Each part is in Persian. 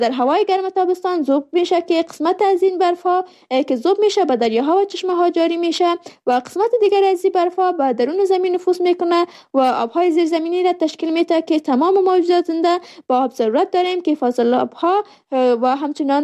در هوای گرم تابستان ذوب میشه که قسمت از این برفها که ذوب میشه به دریاها و چشمه ها جاری میشه و قسمت دیگر از این برفها به درون زمین نفوذ میکنه و آبهای زیرزمینی را تشکیل میده که تمام موجودات زنده با آب ضرورت داریم که فاضلاب‌ها و همچنان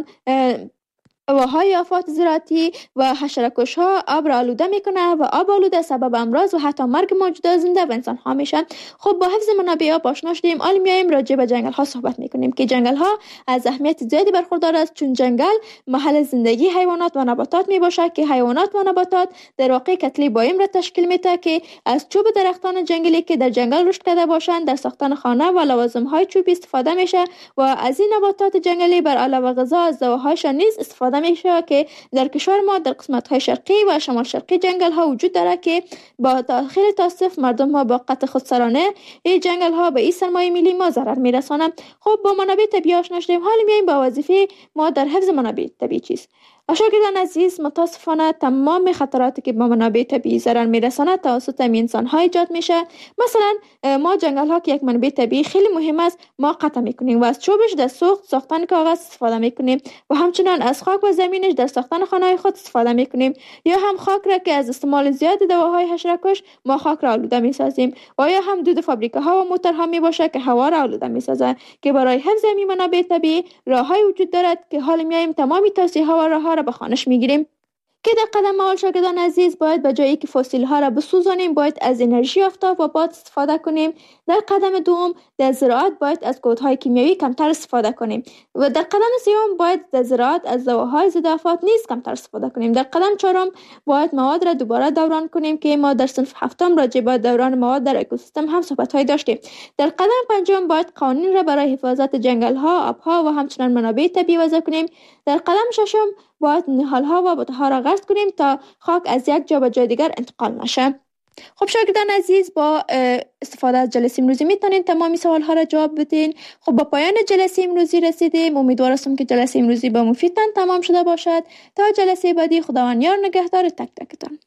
هواهای آفات زراعتی و حشره‌کش ها آب را آلوده میکنه و آب آلوده سبب امراض و حتی مرگ موجودات زنده و انسان ها میشن. خب با حفظ منابع آب آشنا شدیم، حالا میایم راجع به جنگل ها صحبت میکنیم که جنگل ها از اهمیت زیادی برخوردار است، چون جنگل محل زندگی حیوانات و نباتات میباشه که حیوانات و نباتات در واقع کتله بایم را تشکیل میده که از چوب درختان جنگلی که در جنگل رشد کرده باشند در ساختن خانه و لوازم های چوبی استفاده میشه و از این نباتات جنگلی بر علاوه غذا از دواهایشان نیز استفاده میشه که در کشور ما در قسمت های شرقی و شمال شرقی جنگل ها وجود داره که با خیلی تاسف مردم ها با قطع خودسرانه این جنگل ها به این سرمایه ملی ما ضرر میرسانه. خب با منابع طبیعی آشنا شدیم، حالا میایم با وظیفه ما در حفظ منابع طبیعی چیست. شاگردان عزیز، متاسفانه تمام خطراتی که با منابع طبیعی ضرر میرساند توسط انسان ها ایجاد میشه. مثلا ما جنگل ها که یک منبع طبیعی خیلی مهم است ما قطع میکنیم و از چوبش در ساختن کاغذ استفاده میکنیم و همچنان از خاک و زمینش در ساختن خانه خود استفاده میکنیم، یا هم خاک را که از استعمال زیاد دواهای حشره‌کش ما خاک را آلوده میسازیم، و یا هم دود فابریکه ها و موتورها میباشه که هوا را آلوده میسازه. که برای حفظ این منابع طبیعی راههای وجود دارد که حالا میایم تمامی توصیه ها و راهها را به خوانش میگیریم. که در قدم اول شاگردان عزیز باید به جایی که فسیل ها را بسوزانیم باید از انرژی آفتاب و باد استفاده کنیم. در قدم دوم در زراعت باید از کودهای کیمیایی کمتر استفاده کنیم و در قدم سوم باید در زراعت از دواهای ضد آفات نیز کمتر استفاده کنیم. در قدم چهارم باید مواد را دوباره دوران کنیم که ما در صنف هفتم راجع به دوران مواد در اکوسیستم هم صحبت‌های داشتیم. در قدم پنجم باید قوانین را برای حفاظت جنگل ها، آبها و همچنین منابع طبیعی وضع کنیم. در قدم ششم باید نهال‌ها و بوته‌ها را غرس کنیم تا خاک از یک جا به جای دیگر انتقال نشه. خب شاگردان عزیز، با استفاده از جلسه امروزی میتونین تمامی سوال‌ها را جواب بدین. خب با پایان جلسه امروزی رسیدیم. امیدوار هستم که جلسه امروزی با مفیدتان تمام شده باشد. تا جلسه بعدی خداوند یار نگهدار تک تکتان.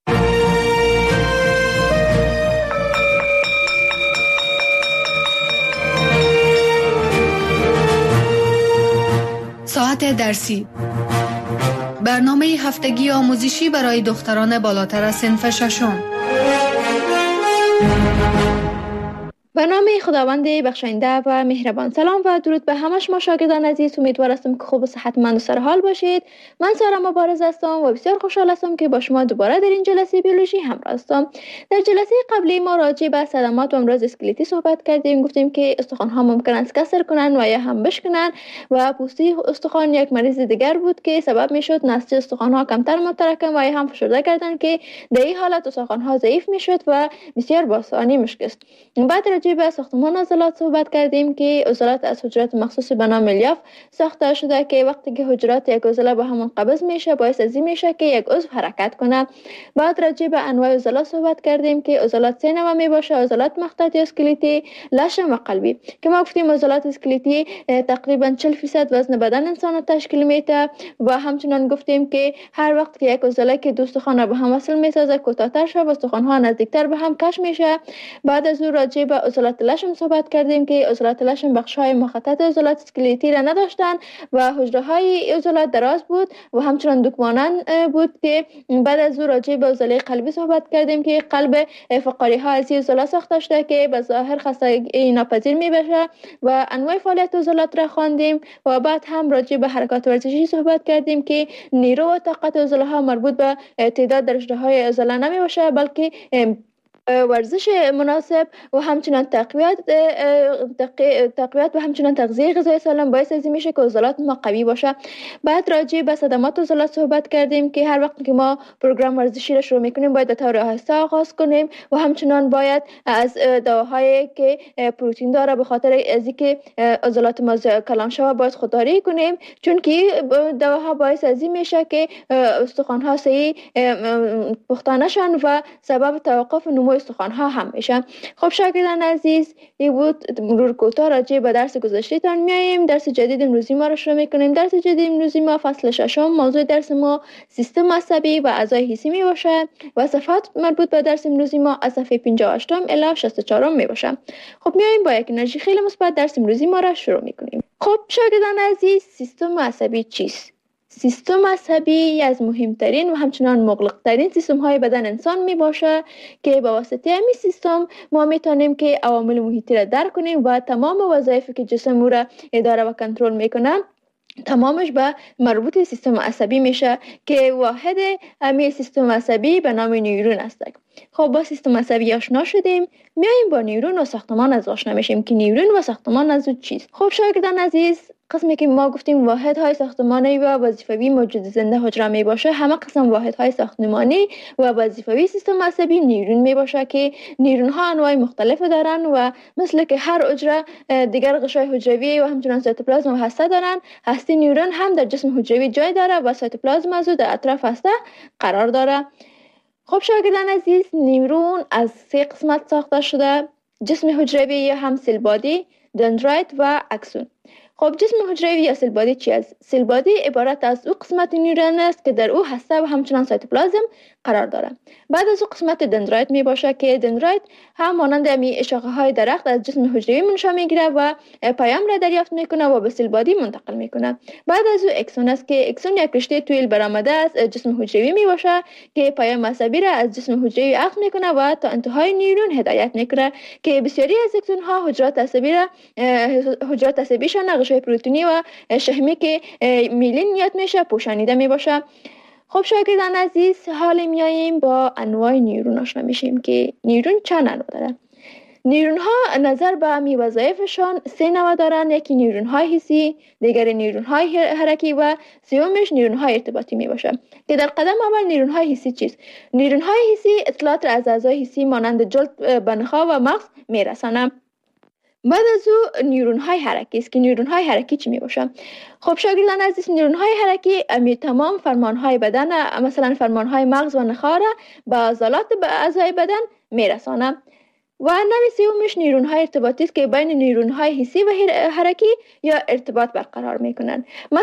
ساعت درسی، برنامه هفتگی آموزشی برای دختران بالاتر از صنف ششم. به نام خداوند بخشاینده و مهربان. سلام و درود به همه شما شاگردان عزیز. امیدوار هستم که خوب و صحتمند و سرحال باشید. من سارا مبارز هستم و بسیار خوشحال هستم که با شما دوباره در این جلسه بیولوژی همراه هستم. در جلسه قبلی ما راجع به صدمات و امراض اسکلتی صحبت کردیم. گفتیم که استخوان‌ها ممکن است کسر کنن و یا هم بشکنن و پوسته استخوان یک مریض دیگر بود که سبب میشد نسج استخوان‌ها کمتر متراکم و یا هم فشرده کردن که در این حالت استخوان‌ها ضعیف میشد و بسیار با آسانی میشکست. بعد به ساختمان عضلات صحبت کردیم که عضلات از حجرات مخصوص به نام الیاف ساخته شده که وقتی که حجرات یک عضله به هم قبض میشه باعث از این میشه که یک عضو حرکت کنه. بعد راجع به انواع عضلات صحبت کردیم که عضلات سه نوع میباشه: عضلات مخططی اسکلتی، لشم و قلبی. که ما گفتیم عضلات اسکلتی تقریبا 40% وزن بدن انسان رو تشکیل میده و همچنین گفتیم که هر وقت که یک عضله که دو استخوان به هم وصل میسازه کوتاه‌تر شه و استخوان‌ها نزدیکتر به هم کش میشه. بعد از اون راجع به عضلات لشم صحبت کردیم که عضلات لشم بخش‌های مخطط عضلات اسکلتی را نداشتن و حجره‌های عضلات دراز بود و همچنین دکمانند بود. که بعد از اون راجع به عضله قلبی صحبت کردیم که قلب فقاری‌ها از این عضله ساخته شده که به ظاهر خستگی ناپذیر میبشه و انواع فعالیت عضلات را خواندیم. و بعد هم راجع به حرکات ورزشی صحبت کردیم که نیرو و طاقت عضله‌ها مربوط به تعداد درجه‌های عضله نمیباشه بلکه ورزش مناسب و همچنین تقویت و همچنین تغذیه غذایی سالم باعث از این میشه که عضلات ما قوی باشه. بعد راجع به صدمات عضلات صحبت کردیم که هر وقت که ما پروگرام ورزشی را شروع میکنیم باید به طور آهسته آغاز کنیم و همچنین باید از دواهایی که پروتئین داره به خاطر از اینکه عضلات ما کلان شوه باید خودداری کنیم، چون که دواها باعث از این میشه که استخوان‌ها صحیح پخته نشن و سبب توقف نمو استخوان ها هم میشه. خب شاگردان عزیز، این بود مرور کوتاه راجع به درس گذشته‌تان. میایم درس جدید امروزی ما رو شروع میکنیم. درس جدید امروزی ما فصل 6، موضوع درس ما سیستم عصبی و اعضای حسی می باشه و صفحات مربوط به درس امروزی ما از صفحه 58 الی 64 می باشه. خب میایم با یک انرژی خیلی مثبت درس امروزی ما را شروع میکنیم. خب شاگردان عزیز، سیستم عصبی چیست؟ سیستم عصبی از مهمترین و همچنان مغلقترین سیستم های بدن انسان می باشه که با واسطه همین سیستم ما میتونیم که عوامل محیطی را درک کنیم و تمام وظایفی که جسم او را اداره و کنترل میکنه تمامش به مربوط سیستم عصبی میشه که واحد همین سیستم عصبی به نام نیورون است. خب با سیستم عصبی آشنا شدیم، میایم با نیورون و ساختمان از آشنا میشیم که نیورون و ساختمان از چیست. خب شاگردان عزیز، قسمی که ما گفتیم واحدهای ساختمانی و وظیفوی موجود زنده حجره می باشه، همه قسم واحدهای ساختمانی و وظیفوی سیستم عصبی نیورون می باشه که نیورون ها انواع مختلف دارن و مثل که هر حجره دیگر غشای حجروی و همچنان سایتوپلازم و هسته دارن، هسته نیورون هم در جسم حجروی جای داره و سایتوپلازم از در اطراف هسته قرار داره. خب شاگردان عزیز، نیورون از 3 قسمت ساخته شده: جسم حجروی یا هم سل بادی، دندرایت و اکسون. خب جسم حجروی یا سل بادی چی است؟ سل بادی عبارت از او قسمت نیورون است که در او هسته و همچنان سایتوپلازم قرار داره. بعد از او قسمت دندرایت می باشه که دندرایت هم مانند می شاخه های درخت از جسم حجروی منشأ میگیره و پیام را دریافت میکنه و به سل بادی منتقل میکنه. بعد از او اکسون است که اکسون یک رشته طویل برآمده از جسم حجروی می باشه که پیام عصبی را از جسم حجروی اخذ میکنه و تا انتهای نیورون هدایت میکنه که بسیاری از اکسون ها حجرات عصبیشان غشای پروتئینی و شحمی که میلین یاد میشه پوشانیده می باشه. خب شاگردان عزیز، حال میاییم با انواع نیورون آشنا میشیم که نیورون چند انواع داره. نیورون ها نظر به همی وظایفشان 3 نوع دارن: یکی نیورون های حسی، دیگر نیورون های حرکی و سومش نیورون های ارتباطی می باشه. که در قدم اول نیورون های حسی چیست؟ نیورون های حسی اطلاعات را از اعضای حسی مانند جلد، بنخا و مغز میرسانه. بعد از او نیورون های حرکی است که نیورون های حرکی چی می باشه؟ خب شاگردان عزیز، نیورون های حرکی تمام فرمان های بدن، مثلا فرمان های مغز و نخاع را به عضلات اعضای بدن میرسانه. و نوع سومش نیورون های ارتباطی است که بین نیورون های حسی و حرکی یا ارتباط برقرار میکنن.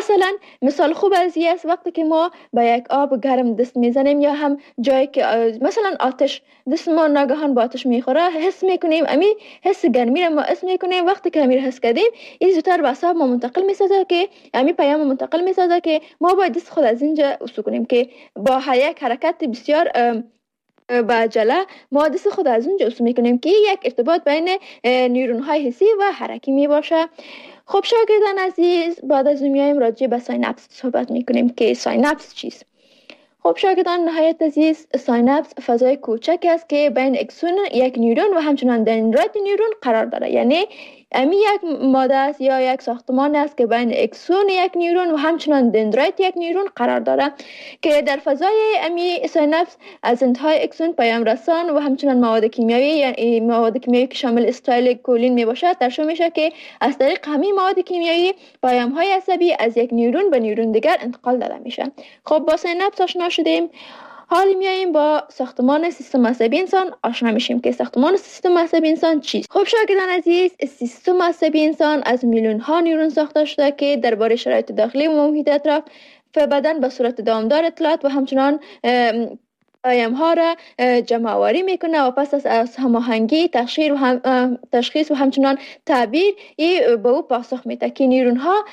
مثال خوب از این است وقتی که ما به یک آب گرم دست میزنیم یا هم جایی که مثلا آتش دست ما ناگهان با آتش میخوره، حس میکنیم، امی حس گرمی را ما حس میکنیم. وقتی که امی حس کردیم، این زودتر به اعصاب ما منتقل میسازه که امی پیام منتقل میسازه که ما باید دست خود از اینجا وصول کنیم که با یک حرکت بسیار با عجله ما دست خود از اونجا وصول میکنیم که یک ارتباط بین نیورون های حسی و حرکی می باشه. خب شاگردان عزیز، بعد از میایم راجع به ساینپس صحبت میکنیم که ساینپس چیست. خب شاگردان نهایت عزیز، ساینپس فضای کوچک است که بین اکسون یک نیورون و همچنان دندرایت نیورون قرار داره. یعنی امی یک ماده است یا یک ساختمان است که بین اکسون یک نیورون و همچنان دندرایت یک نیورون قرار داره که در فضای امی ساینپس از انتهای اکسون پیام رسان و همچنان مواد کیمیایی، یعنی مواد کیمیایی که شامل استایل کولین می باشد ترشح میشه که از طریق همین مواد کیمیایی پیام های عصبی از یک نیورون به نیورون دیگر انتقال داده میشه. خب با ساینپس آشنا شدیم، حالا میاییم با ساختمان سیستم عصبی انسان آشنا میشیم که ساختمان سیستم عصبی انسان چیست. خب شاگردان عزیز، سیستم عصبی انسان از میلیون ها نیورون ساخته شده که درباره شرایط داخلی و محیط اطراف بدن به صورت دامدار اطلاعات و همچنان پیام ها را جمع آوری میکنه و پس از هماهنگی تشخیص و همچنان تعبیر به او پاسخ میده که نیورون ها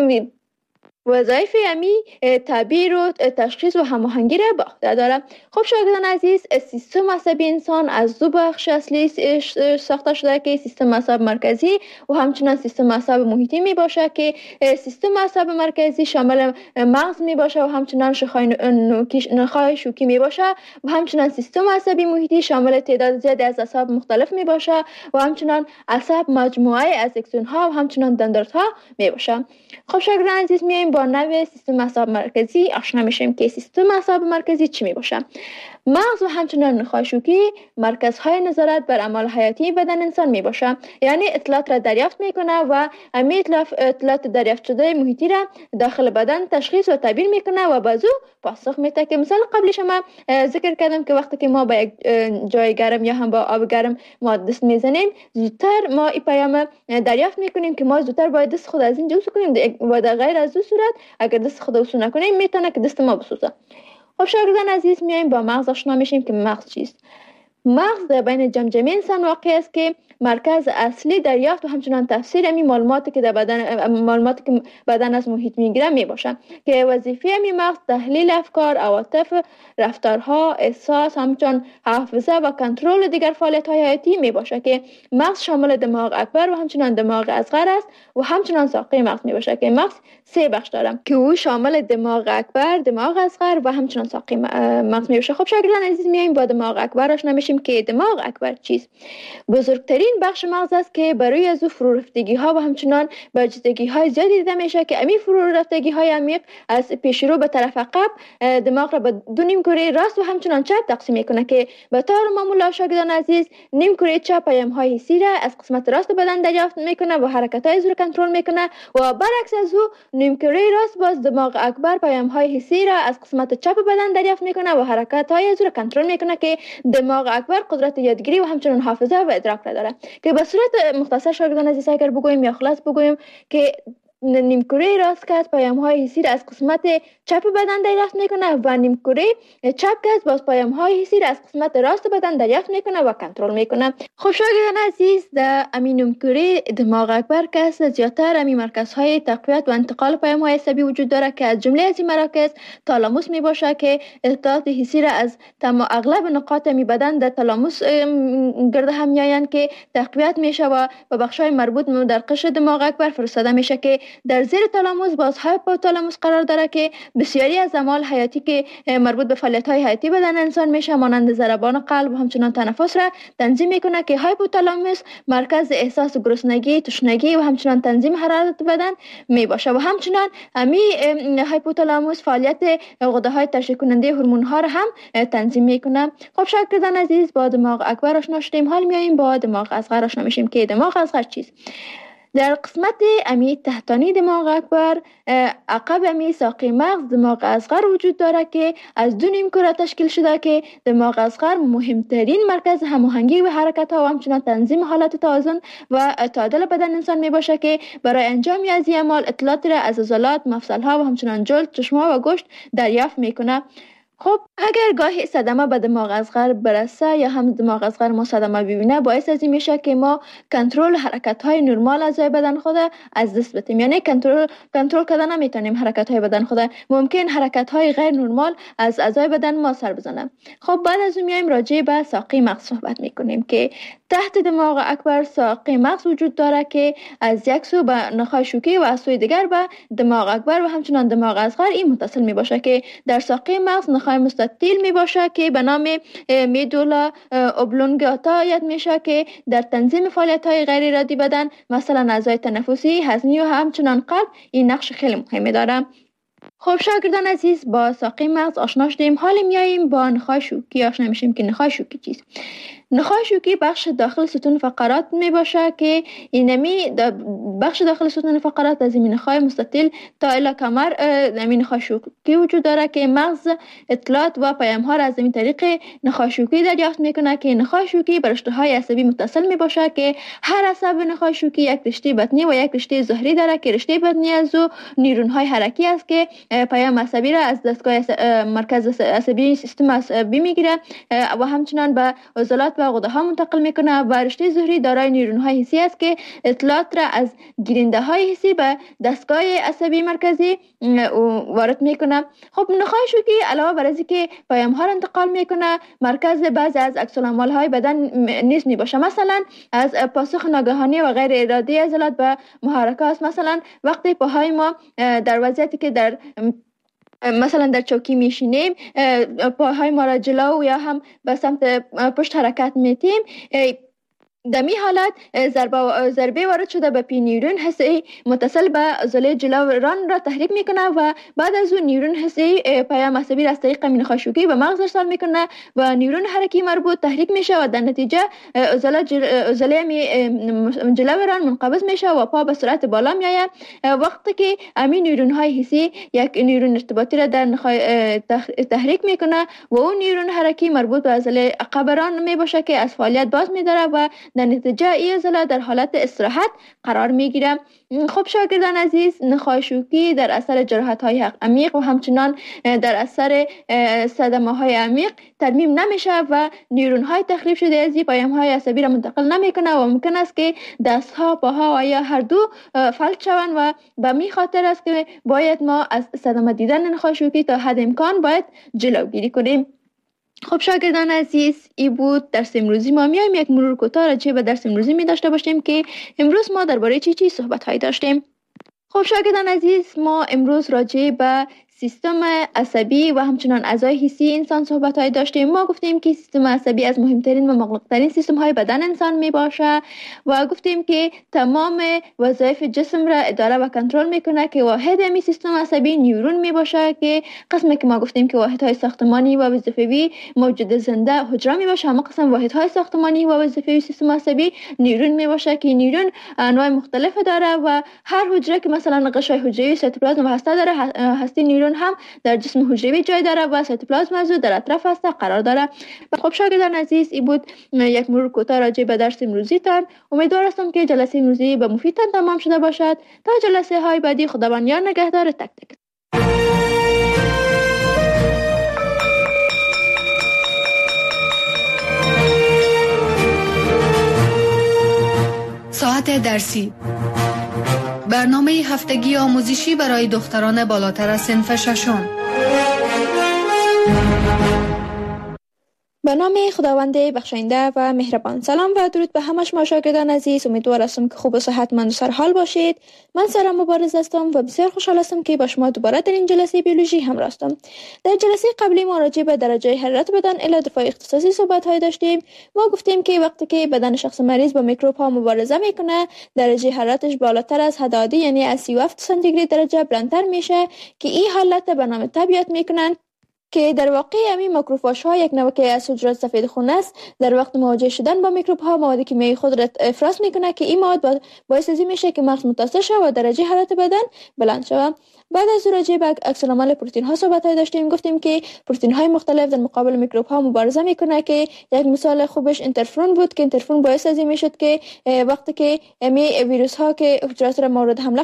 وظایف امی تعبیر و تشخیص و هماهنگی را به عهده داره. خب شاگردان عزیز، سیستم عصبی انسان از 2 بخش اصلی ساخته شده که سیستم عصب مرکزی و همچنان سیستم عصب محیطی می باشه که سیستم عصب مرکزی شامل مغز می باشه و همچنان نخاع شوکی می باشه و همچنان سیستم عصبی محیطی شامل تعداد زیادی از اعصاب مختلف می باشه و همچنان عصب مجموعه از اکسون ها و همچنان دندرات ها می باشه. خب شاگردان عزیز، میایم با نوع سیستم اعصاب مرکزی آشنا میشیم که سیستم اعصاب مرکزی چی می باشه. مغز و همچنان نخاع شوکی مرکزهای نظارت بر اعمال حیاتی بدن انسان می باشه، یعنی اطلاعات را دریافت میکنه و همین اطلاعات دریافت شده محیطی را داخل بدن تشخیص و تعبیر میکنه و بازو پاسخ میده. که مثلا قبل شما ذکر کردم که وقتی که ما با یک جای گرم یا هم با آب گرم ما دست میزنیم، زودتر ما این پیام دریافت میکنیم که ما زودتر باید دست خود از اینجا وسو کنیم و در غیر از این صورت اگر دست خود وسو نکنیم میتونه که دست ما بسوزه. خب شاگردان عزیز، میایم با مغز آشنا میشیم که مغز چیست. مغز در بین جمجمه انسان واقع است که مرکز اصلی دریافت و همچنان تفسیر امی معلوماتی که بدن از محیط میگیره می باشه که وظیفه امی مغز تحلیل افکار، عواطف، رفتارها، احساس، همچنان حافظه و کنترل دیگر فعالیت‌های حیاتی می باشه که مغز شامل دماغ اکبر و همچنان دماغ اصغر است و همچنان ساقه مغز می باشه که مغز 3 بخش داره که او شامل دماغ اکبر، دماغ اصغر و همچنان ساقه مغز می باشه. خب شاگردان عزیز، میایم با دماغ اکبر آشنا میشیم که دماغ اکبر چیست. بزرگترین بخش مغز است که برای از او فرورفتگی ها و همچنان برجستگی های زیادی دیده میشه که امی فرورفتگی های عمیق از پیش رو به طرف عقب دماغ را به 2 نیمکره راست و همچنان چپ تقسیم میکنه که به طور معمول شاگردان عزیز نیمکره چپ پیام های حسی را از قسمت راست بدن دریافت میکنه و حرکت های از رو کنترل میکنه و برعکس از او نیمکره راست باز دماغ اکبر پیام های حسی را از قسمت چپ بدن دریافت میکنه و حرکت های از رو کنترل میکنه که دماغ اکبر قدرت یادگیری و همچنان حافظه و ادراک را داره. که به صورت مختصر شاگردان عزیز اگر بگویم یا خلاص بگویم که نیمکره راست که پیام های حسی را از قسمت چپ بدن دریافت میکنه و نیمکره چپ که باز پیام های حسی را از قسمت راست بدن دریافت میکنه و کنترل میکنه. خب شاگردان عزیز، در امین نیمکره دماغ اکبر که زیاتر امی مرکزهای تقویت و انتقال پیام های عصبی وجود داره که از جمله از این مراکز تالاموس می باشه که اطلاعات حسی را از اغلب نقاط می بدن در تالاموس گرد هم میآیند که تقویت میشه و به بخش‌های مربوط در قشر دماغ اکبر فرستاده میشه که در زیر تالاموس باز هایپوتالاموس قرار داره که بسیاری از اعمال حیاتی که مربوط به فعالیت‌های حیاتی بدن انسان میشه مانند ضربان قلب و همچنان تنفس را تنظیم میکنه که هایپوتالاموس مرکز احساس گرسنگی، تشنگی و همچنان تنظیم حرارت بدن می باشه و همچنان امی هایپوتالاموس فعالیت غده‌های ترشح کننده هورمون‌ها را هم تنظیم میکنه. خب شاگردان عزیز، با دماغ اکبر آشنا شدیم، حال میایم با دماغ اصغر آشنا میشیم که دماغ اصغر چیست. در قسمت امی تحتانی دماغ اکبر عقب امی ساقه مغز دماغ اصغر وجود داره که از 2 نیمکره تشکیل شده که دماغ اصغر مهمترین مرکز هماهنگی و حرکت ها و همچنان تنظیم حالت توازن و تعادل بدن انسان می باشه که برای انجام از این اعمال اطلاعات را از عضلات، مفصل ها و همچنان جلد، چشم ها و گوشت دریافت میکنه. خب اگر گاهی صدمه به دماغ اصغر برسه یا هم دماغ اصغر ما صدمه ببینه، باعث از این میشه که ما کنترل حرکت های نرمال اعضای بدن خود از دست بدیم، یعنی کنترل کردن نمیتونیم حرکت های بدن خود، ممکن حرکت های غیر نرمال از اعضای بدن ما سر بزنه. خب بعد از اون میایم راجع به ساقه مغز صحبت میکنیم که تحت دماغ اکبر ساقه مغز وجود داره که از یک سو به نخاع شوکی و از سوی دیگر به دماغ اکبر و همچنان دماغ اصغر این متصل می باشه که در ساقه مغز نخاع مستطیل می باشه که به نام میدولا اوبلونگاتا یاد میشه که در تنظیم فعالیت های غیر ارادی بدن مثلا اعضای تنفسی، هضمی و همچنان قلب این نقش خیلی مهمی داره. خب شاگردان عزیز، با ساقه مغز آشنا شدیم، حالا میاییم با نخاع شوکی آشنا میشیم که نخاع شوکی چیست. نخاع شوکی بخش داخل ستون فقرات می باشه که اینمی بخش داخل ستون فقرات از این نخاع مستطیل تا الی کمر این نخاع شوکی وجود داره که مغز اطلاعات و پیام ها را از این طریق نخاع شوکی دریافت میکنه که نخاع شوکی بر رشته های عصبی متصل می باشه که هر عصب نخاع شوکی یک رشته بطنی و یک رشته ظهری داره که رشته بطنی از او نیورون های حرکی است که پیام عصبی را از دستگاه مرکز عصبی سیستم عصبی میگیره و همچنان به عضلات و غده ها منتقل میکنه و رشته ظهری دارای نیورون های حسی است که اطلاعات را از گیرنده های حسی به دستگاه عصبی مرکزی وارد میکنه. خب نخاع شوکی علاوه بر از اینکه پیام ها را انتقال میکنه، مرکز بعضی از عکس العمل های بدن نیز میباشه، مثلا از پاسخ ناگهانی و غیر ارادی عضلات به محرکات، مثلا وقتی پاهای ما در وضعیتی که در مثلا در چوکی میشینیم پاهای ما را جلو یا هم به سمت پشت حرکت میتیم، در می حالت ضربه وارد شده به پی نیورون حسی متصل به عضله جلویران را تحریک میکنه و بعد از اون نیورون حسی پیام عصبی را از طریق امین خاشقی به مغز ارسال میکنه و نیورون حرکی مربوط تحریک میشه و در نتیجه عضله جلویران منقبض میشه و پا به سرعت بالا میآید. وقتی که امین نیورون های حسی یک نیورون ارتباطی را در تحریک میکنه و اون نیورون حرکی مربوط به عضله عقبران میباشه که از فعالیت باز میداره و در نتیجه این عضله در حالت استراحت قرار میگیره. خب شاگردان عزیز، نخاشوکی در اثر جراحت های عمیق و همچنان در اثر صدمه های عمیق ترمیم نمیشه و نیورون های تخریب شده از پیام های عصبی را منتقل نمیکنه و ممکن است که دست ها، پاها و یا هر دو فلج شوند و به می خاطر است که باید ما از صدمه دیدن نخاشوکی تا حد امکان باید جلوگیری کنیم. خب شاگردان عزیز، این بود درس امروزی ما. میایم یک مرور کوتاه راجع به درس امروزی می داشته باشیم که امروز ما درباره چی صحبت های داشتیم. خب شاگردان عزیز، ما امروز راجع به سیستم عصبی و همچنان اعضای حسی انسان صحبت های داشتیم. ما گفتیم که سیستم عصبی از مهمترین و مغلقترین سیستم های بدن انسان می باشه و گفتیم که تمام وظایف جسم را اداره و کنترل میکنه که واحد می سیستم عصبی نیورون می باشه که قسمی که ما گفتیم که واحد های ساختمانی و وظیفوی موجود زنده حجره می باشه، اما قسم واحد های ساختمانی و وظیفوی سیستم عصبی نیورون می باشه که نیورون انواع مختلف داره و هر حجره که مثلا قشای حجروی سیتوپلازم و هسته داره، هسته نیورون هم در جسم حجروی جای داره و سیتوپلازم از در اطراف هسته قرار داره. خب شاگردان عزیز، این بود یک مرور کوتاه راجع به درس امروزی تان. امیدوار هستم که جلسه امروزی به مفیدتان تمام شده باشد. تا جلسه های بعدی، خداوند یار نگهدار تک تک. ساعت درسی، برنامه هفتگی آموزشی برای دختران بالاتر از صنف ششم. به نام خداوند بخشاینده و مهربان. سلام و درود به همه شما شاگردان عزیز. امیدوار هستم که خوب و صحتمند و سرحال باشید. من سارا مبارز هستم و بسیار خوشحال هستم که با شما دوباره در این جلسه بیولوژی همراه هستم. در جلسه قبلی ما راجع به درجه حرارت بدن الی دفاع اختصاصی صحبت های داشتیم. ما گفتیم که وقتی که بدن شخص مریض با میکروب ها مبارزه میکنه، درجه حرارتش بالاتر از حد عادی یعنی از 37 سانتیگراد درجه بلندتر میشه که این حالت به نام تب یاد میکنن که در واقع همین ماکروفاژ ها یک نوع که از حجرات سفید خون است. در وقت مواجه شدن با میکروب ها مواد کیمیایی خود را افراز میکنه که این مواد باعث میشه که مغز متاثر شود و درجه حرارت بدن بلند شود. بعد از راجع به عکس العمل پروتئین ها صحبت داشتیم. گفتیم که پروتئین های مختلف در مقابل میکروب ها مبارزه میکنه که یک مثال خوبش انترفرون بود که انترفرون باعث از این میشد که وقتی که امی ویروس ها که حجرات را مورد حمله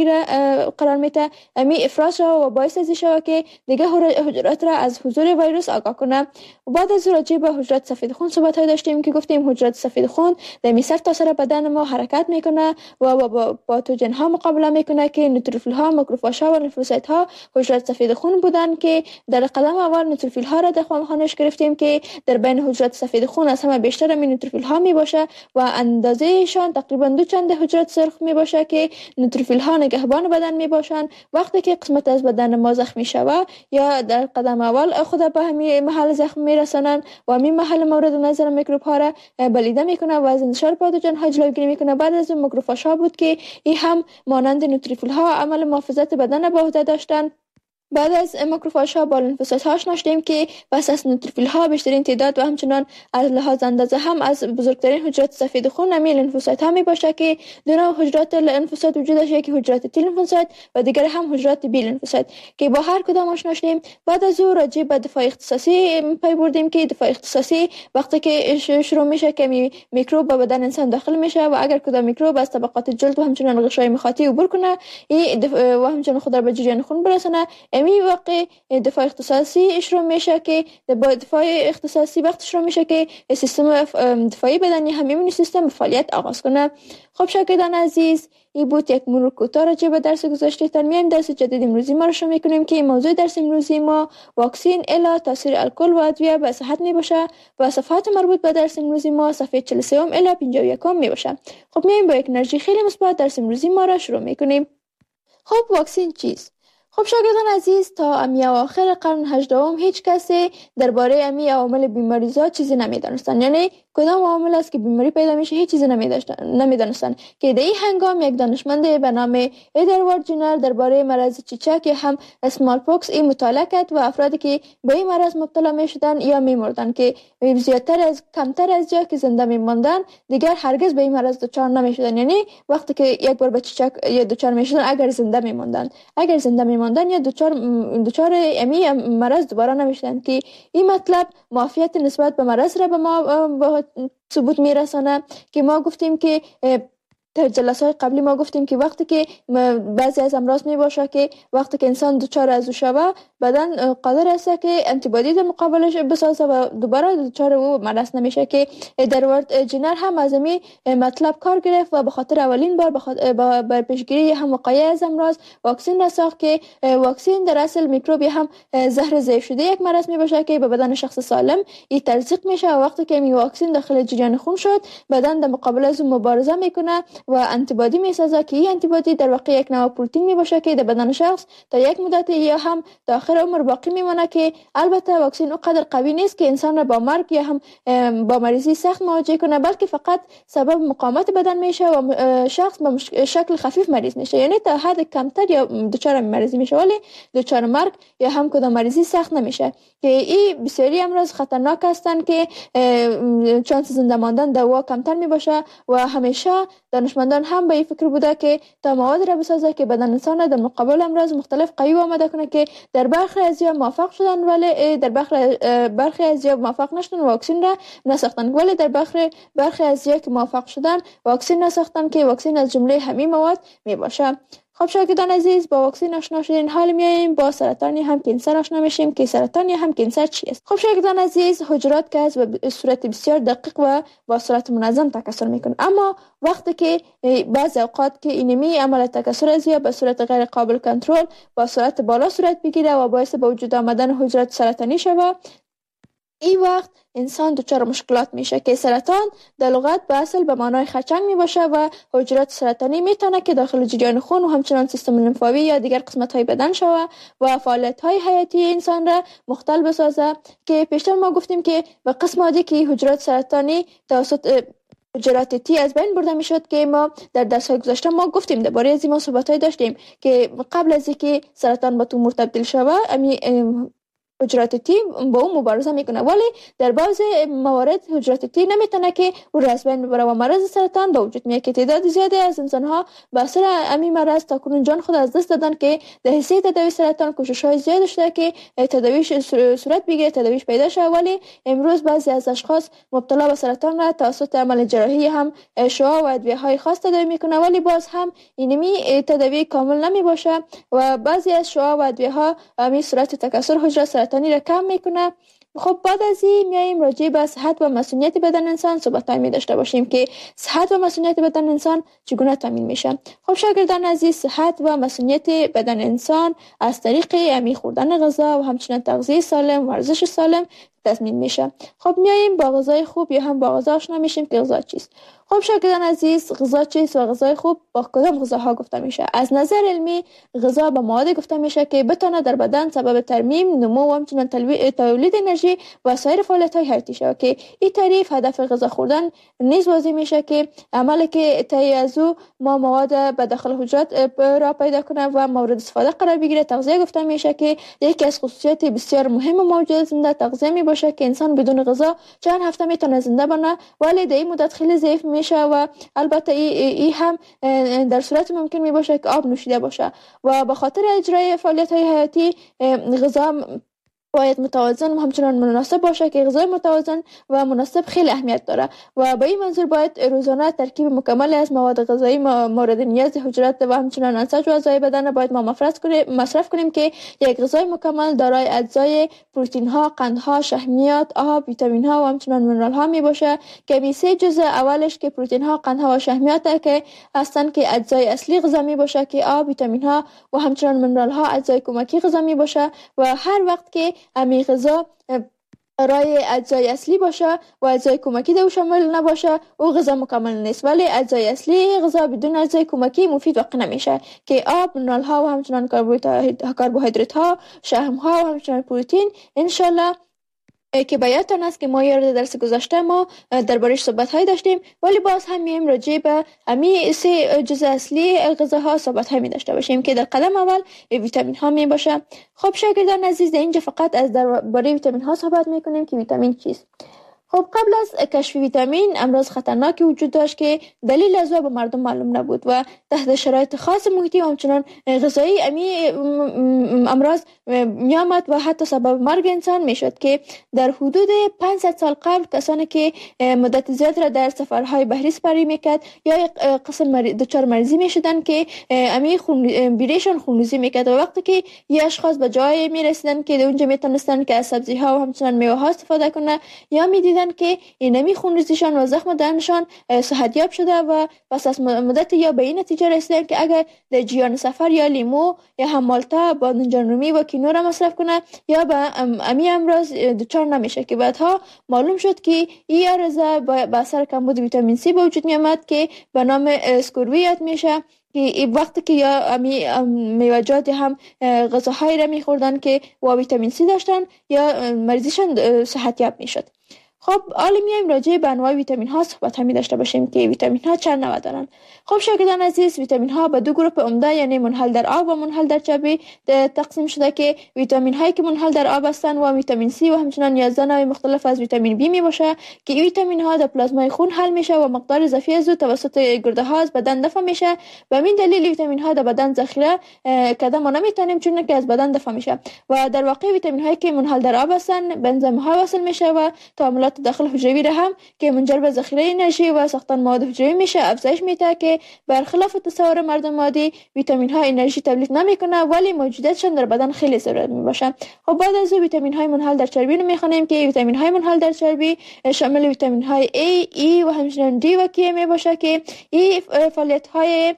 قرار میده امی افراز شود و باعث از شود که دیگه حجرات را از حضور ویروس آگاه کنه. و بعد از راجع به حجرات سفید خون صحبت داشتیم که گفتیم حجرات سفید خون در سر تا سر بدن ما حرکت میکنه و با پاتوژن ها مقابله میکنه که نوتروفیل ها، ماکروفاژ ها و لیمفوسایت ها حجرات سفید خون بودن که در قدم اول نوتروفیل ها را در خانش گرفتیم که در بین حجرات سفید خون از همه بیشتر می نوتروفیل ها می باشه و اندازه شان تقریبا 2 چند حجرات سرخ می باشه که نوتروفیل ها نگهبان بدن می باشن. وقتی که قسمت از بدن ما زخمی شود یا در قدم اول خود به همین محل زخم می رسانند و همین محل مورد نظر میکروب ها را بلیده میکنه و از انتشار پاتوژن ها جلوگیری میکنه. بعد از اون ماکروفاژ ها بود که این هم مانند نوتروفیل ها عمل محافظت بدن به عهده داشتن. بعد از ماکروفاژ ها با لیمفوسایت ها آشناشدیم که پس از نوتروفیل ها بیشترین تعداد و همچنان از لحاظ اندازه هم از بزرگترین حجرات سفید خون همین لیمفوسایت ها می باشه که دو نوع حجرات لیمفوسایت وجود داشته، یکی حجرات تی لیمفوسایت و دیگر هم حجرات بی لیمفوسایت که با هر کدام آشناشدیم. بعد از او راجع به دفاع اختصاصی پی بردیم که دفاع اختصاصی وقتی که شروع میشه که میکروب به بدن انسان داخل میشه و اگر کدام میکروب از طبقات جلد و همچنان غشای مخاطی عبور کنه و همچنان خود را به جریان خون برسونه، می واقع دفاع اختصاصی شروع میشه که با دفاع اختصاصی وقت شروع میشه که سیستم دفاعی بدنی همین سیستم فعالیت آغاز کنه. خب شاگردان عزیز، این بود یک مرور کوتاه راجع به درس گذشته. تا میایم درس جدید امروزی ما رو شروع میکنیم که موضوع درس امروزی ما واکسین الی تاثیر الکل و ادویه به صحت می باشه و صفحات مربوط به درس امروزی ما صفحه 43 الی 51 می باشه. خب میایم با یک انرژی خیلی مثبت درس امروزی ما رو شروع میکنیم. خب واکسین چیست؟ خب شاگردان عزیز، تا امی اواخر قرن 18 هیچ کسی درباره امی عوامل بیماریزا چیزی نمیدانستن. یعنی کدام عامل است که بیماری پیدا میشه هیچ چیزی نمیدانستند که در این هنگام یک دانشمند به نام ادوارد جنر درباره مرض چیچک هم اسمال پوکس این مطالعه کرد و افرادی که به این مرض مبتلا میشدن یا میمردن که کمتر از یا که زنده میماندن دیگر هرگز به این مرض دچار نمیشدن. یعنی وقتی که یک بار به چیچک یا دچار میشدن اگر زنده میماندن یا دچار امی مرض دوباره نمیشدن که این مطلب معافیت نسبت به مرض را به ما به ثبوت میرسانه که ما گفتیم که در جلسات قبلی ما گفتیم که وقتی که بعضی از امراض می باشه که وقتی که انسان دچار از او شوه بدن قادر است که انتیبادی در مقابلش بسازه و دوباره دچار او مرض نمیشه که ادوارد جنر هم از این مطلب کار گرفت و به خاطر اولین بار بر پیشگیری هم وقایع از امراض واکسن را ساخت که واکسن در اصل میکروبی هم زهر ضعیف شده یک مرض می باشه که به بدن شخص سالم این تلصیق میشه و وقتی که این واکسن داخل جریان خون شد بدن در مقابل از اون مبارزه میکنه و انتیبادی میسازه که این انتیبادی در واقع یک نوع پروتئین می باشه که در بدن شخص تا یک مدت یا هم تا آخر عمر باقی میمونه که البته واکسن اونقدر قوی نیست که انسان را با مرگ یا هم با مریضی سخت مواجه کنه بلکه فقط سبب مقاومت بدن میشه و شخص به شکل خفیف مریض میشه. یعنی تا حد کمتر یا دچار مریضی میشه ولی دچار مرگ یا هم کدام مریضی سخت نمیشه که این بسیاری امراض خطرناک هستند که چانس زنده ماندن دوا کمتر می باشه و همیشه دانشمندان هم به این فکر بوده که تا مواد را بسازه که بدن انسان در مقابل امراض مختلف قوی آماده کنه که در برخی از یا موفق شدن ولی در برخی از یا موفق نشدن واکسن را نساختن ولی در برخی از یا که موفق شدن واکسن نساختن که واکسن از جمله همین مواد می باشه. خب شاگردان عزیز با واکسن آشنا شدین حال میایم با سرطان یا هم کانسر آشنا میشیم که سرطان یا هم کانسر چی است. خب شاگردان عزیز حجرات که از به صورت بسیار دقیق و با صورت منظم تکثر میکنه اما وقتی که بعض اوقات که اینمی عمل تکثر از یا به صورت غیر قابل کنترل با سرعت بالا صورت بگیره و باعث به وجود آمدن حجرات سرطانی شود این وقت انسان دچار مشکلات میشه که سرطان در لغت به اصل به معنای خرچنگ می باشه و حجرات سرطانی میتونه که داخل جریان خون و همچنان سیستم لیمفاوی یا دیگر قسمت های بدن شوه و فعالیت های حیاتی انسان را مختل بسازه که پیشتر ما گفتیم که به قسم عادی که حجرات سرطانی توسط حجرات تی از بین برده میشد که ما در درس‌های گذشته ما گفتیم درباره از این صحبت‌های داشتیم که قبل از اینکه سرطان به تومور تبدیل شوه حجرات تی با اون مبارزه میکنه ولی در بعض موارد حجرات تی نمیتونه که او را از بین ببره و مرض سرطان به وجود میاد که تعداد زیادی از انسان‌ها به اثر همین مرض تاکنون جان خود از دست دادن که در حیث تداوی سرطان کوشش‌های زیاد شده که تداویش صورت بگیره تداویش پیدا شه ولی امروز بعضی از اشخاص مبتلا به سرطان را توسط عمل جراحی هم شعاع و ادویه‌های خاص تداوی میکنه ولی باز هم اینمی تداوی کامل نمی باشه و بعضی از شعاع و ادویه‌ها همین صورت تکثر حجره سرطانی را کم میکنه. خب بعد از این میایم راجع به صحت و مسئولیت بدن انسان صحبت می داشته باشیم که صحت و مسئولیت بدن انسان چگونه تامین میشه. خب شاگردان عزیز صحت و مسئولیت بدن انسان از طریق امی خوردن غذا و همچنین تغذیه سالم و ورزش سالم تضمین میشه. خب میایم با غذای خوب یا هم با غذا آشنا میشیم که غذا چیست. خب شاگردان عزیز غذا چیست و غذای خوب با کدام غذاها گفته میشه؟ از نظر علمی غذا با مواد گفته میشه که بتونه در بدن سبب ترمیم نمو و همچنین تولید انرژی و سایر فعالیت‌های حیاتی شود که این تعریف هدف غذا خوردن نیز واضح میشه که عملی که طی از او ما مواد به داخل حجرات را پیدا کنه و مورد استفاده قرار بگیره. تغذیه گفته میشه که یکی از خصوصیات بسیار مهم موجود زنده تغذیه می باشه که انسان بدون غذا چند هفته میتونه زنده بمونه ولی در این مدت خیلی ضعیف میشه و البته ای هم در صورت ممکن می باشه که آب نوشیده باشه و به خاطر اجرای فعالیت های حیاتی غذا باید متوازن و همچنان مناسب باشه که غذای متوازن و مناسب خیلی اهمیت داره و به این منظور باید روزانه ترکیب مکمل از مواد غذایی مورد نیاز حجرات و همچنان انسج و اعضای بدن باید ما مصرف کنیم که یک غذای مکمل دارای اجزای پروتئین ها، قند ها، شحمیات، آب، ویتامین ها و همچنان منرال ها می باشه که می سه جزء اولش که پروتئین ها، قند ها و شحمیات که هستن که اجزای اصلی غذا می باشه که آب، ویتامین ها و همچنان منرال ها اجزای کمکی غذا می باشه و هر وقت که امی غذا رای اجزای اصلی باشه و اجزای کمکی در او شامل نباشه او غذا مکمل نیست ولی اجزای اصلی غذا بدون اجزای کمکی مفید واقع نمیشه که آب، منرال ها و همچنان کربوهیدرات ها، شحم ها و همچنان پروتئین انشالله که به یادتان است که ما یاد درس گذشته ما دربارش صحبت های داشتیم، ولی باز هم میایم راجع به همین سه جزء اصلی غذاها صحبت های می داشته باشیم که در قدم اول ویتامین ها می باشه. خب شاگردان عزیز، اینجا فقط از درباره ویتامین ها صحبت می کنیم که ویتامین چیست. خب قبل از کشف ویتامین امراض خطرناکی وجود داشت که دلیل از او به مردم معلوم نبود و تحت شرایط خاص محیطی و همچنان غذایی امراض می آمد و حتی سبب مرگ انسان می شد که در حدود 500 سال قبل کسانی که مدت زیاد را در سفرهای بحری سپری میکرد یا قسم دچار مریضی می شدن که بیریشان خونریزی میکرد و وقتی که یه اشخاص به جای می رسیدن که اونجا می تونستن که از سبزی ها و همچنان میوه ها استفاده کنه یا می دیدن که اینمی خونریزیشان و زخم دهنشان صحتیاب شده و پس از مدت یا به این نتیجه رسیدن که اگر در جریان سفر یا لیمو یا هم مالتا بادمجان رومی و کینو را مصرف کنه یا به امی امراض دچار نمیشه که بعدها معلوم شد که این عارضه به اثر کمبود ویتامین سی به وجود می آمد که به نام اسکوروی یاد میشه که وقتی که یا میوه‌جات هم غذاهایی را میخوردن که با ویتامین سی داشتن یا مریضیشان صحتیاب میشد. خب حالا میایم راجع به انواع ویتامین ها صحبت همی داشته باشیم که ویتامین ها چند نوع دارن. خب شاگردان عزیز، ویتامین ها به دو گروه عمده یعنی منحل در آب و منحل در چربی تقسیم شده که ویتامین هایی که منحل در آب هستند و ویتامین سی و همچنین 11 نوع مختلف از ویتامین بی می باشه که این ویتامین ها در پلازمای خون حل میشه و مقدار اضافی از او توسط گرده ها از بدن دفع میشه. به همین دلیل ویتامین ها در بدن ذخیره کرده ما نمیتونیم چون که از بدن دفع میشه و در واقع ویتامین هایی که منحل در آب هستند به انزیم ها وصل میشه و تعاملات داخل حجروی را هم که منجر به ذخیره انرژی و ساختن مواد حجروی میشه افزایش میده که برخلاف تصور مردم عادی ویتامین ها انرژی تولید نمیکنه ولی موجودیتشان در بدن خیلی ضرورت میباشه. خب بعد از ویتامین های منحل در چربی رو میخوانیم که ویتامین های منحل در چربی شامل ویتامین های A, E و همچنین D و K میباشه که این فعالیت های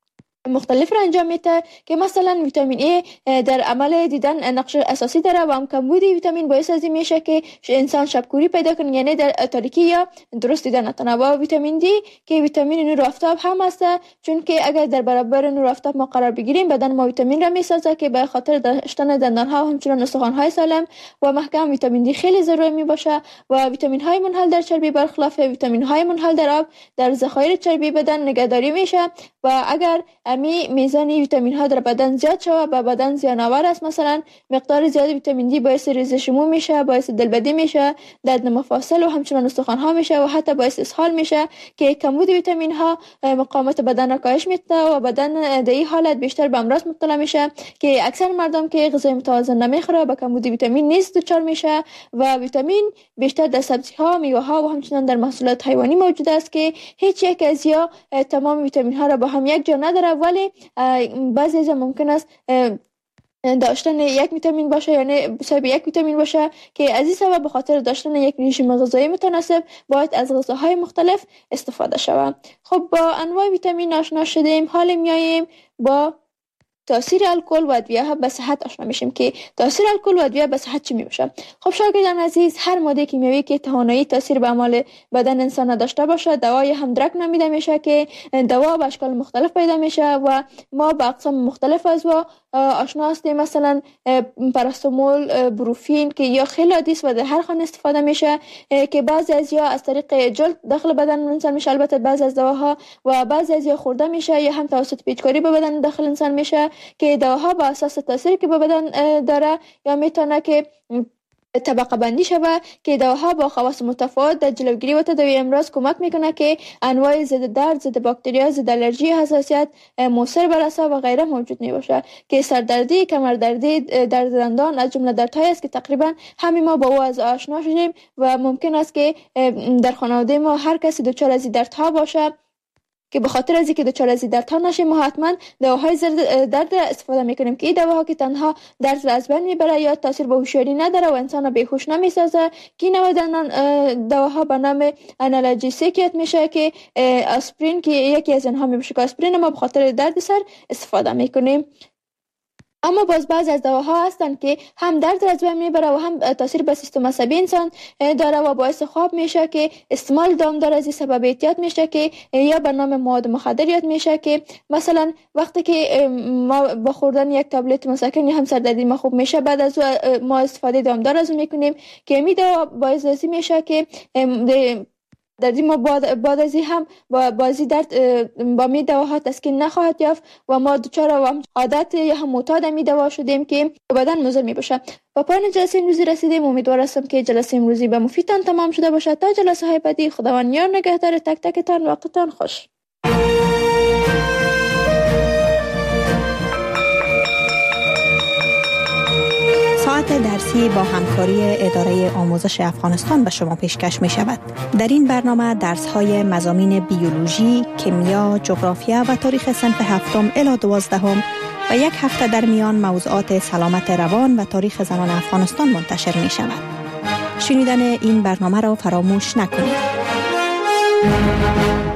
مختلف را انجام میده که مثلا ویتامین ای در عمل دیدن نقش اساسی داره و هم کمبود ویتامین باعث از این میشه که انسان شبکوری پیدا کنه یعنی در تاریکی یا درست دیدن نتونه. و ویتامین دی که ویتامین نور آفتاب هم هست چون که اگر در برابر نور آفتاب ما قرار بگیریم بدن ما ویتامین را میسازه که به خاطر داشتن دندان ها و همچنین استخوان های سالم و محکم ویتامین دی خیلی ضروری می باشه. و ویتامین های منحل در چربی برخلاف ویتامین های منحل در آب در ذخایر چربی بدن نگهداری میشه و اگر میزان ویتامین ها در بدن زیاد شود به بدن زیان آور است. مثلا مقدار زیاد ویتامین دی باعث ریزش مو میشه، باعث دلبدی میشه، درد مفاصل و همچنین استخوان ها میشه و حتی باعث اسهال میشه که کمبود ویتامین ها مقاومت بدن را کاهش میده و بدن در این حالت بیشتر به امراض مبتلا میشه که اکثر مردم که غذای متوازن نمیخوره با کمبود ویتامین نیز دچار میشه. و ویتامین بیشتر در سبزی ها، میوه ها و همچنین در محصولات حیوانی موجود است که هیچ یک از یا تمام ویتامین ها را با هم یک جا نداره ولی بعضی از ممکن است داشتن یک ویتامین باشه یعنی بسبب یک ویتامین باشه که از این سبب به خاطر داشتن یک رژیم غذایی متناسب باید از غذاهای مختلف استفاده شود. خب با انواع ویتامین آشنا شدیم، حالا میاییم با تاثیر الکل و ادویه به صحت آشنا میشیم که تاثیر الکل و ادویه به صحت چی میشه. خب شاگردان عزیز، هر ماده کیمیایی که توانایی تاثیر به اعمال بدن انسان نداشته باشه دوای هم درک نمیده میشه که دوا به اشکال مختلف پیدا میشه و ما به اقسام مختلف از و آشنا هستیم. مثلا پاراستامول، بروفین که یا خیلی عادی است و در هر خانه استفاده میشه که بعضی از یا از طریق جلد داخل بدن انسان میشه، البته بعضی از دواها و بعضی از یا خورده میشه یا هم توسط پیچکاری به بدن داخل انسان میشه که دواها با اساس تاثیری که به بدن داره یا میتونه که طبقه بندی شود که دواها با خواص متفاوت در جلوگیری و تداوی امراض کمک میکنه که انواع ضد درد، ضد باکتریا، ضد آلرژی، حساسیت، موثر بر اعصاب و غیره موجود میباشه که سردردی، کمردردی، درد دندان از جمله دردهایی است که تقریبا همه ما با او از آشنا شدیم و ممکن است که در خانواده ما هر کسی دچار از دردها باشه که به خاطر از اینکه دچار از درد ها نشیم ما حتما دواهای درد استفاده میکنیم که این دواها که تنها درد را از بین میبره یا تاثیر به هوشیاری نداره و انسان را بیهوش نمیسازه که این دواها به نام آنالژیسیک میشه که آسپرین که یکی از اینها میشه که آسپرین ما به خاطر درد سر استفاده میکنیم. اما باز بعضی از دواها هستند که هم درد را از بین میبره و هم تاثیر به سیستم عصبی انسان داره و باعث خواب میشه که استعمال دامدار از این سبب اعتیاد میشه که یا به نام مواد مخدر یاد میشه که مثلا وقتی که ما با خوردن یک تابلت مسکن یا هم سردردی ما خوب میشه، بعد از ما استفاده دامدار از اون میکنیم که می دوا باعث میشه که دردی ما بعد از هم با بازی درد با می دواها تسکین نخواهد یافت و ما دچار عادت یا هم معتاد می دوا شدیم که بدن مضر می باشه. و پایان جلسه امروزی رسیدیم. امیدوار هستم که جلسه امروزی به مفیدتان تمام شده باشد. تا جلسه های بعدی خداوند یار نگهدار تک تکتان. وقتتان خوش. ساعت درسی با همکاری اداره آموزش افغانستان به شما پیشکش می شود. در این برنامه درس های مضامین بیولوژی، کیمیا، جغرافیا و تاریخ صنف 7 الی 12 و یک هفته در میان موضوعات سلامت روان و تاریخ زنان افغانستان منتشر می شود. شنیدن این برنامه را فراموش نکنید.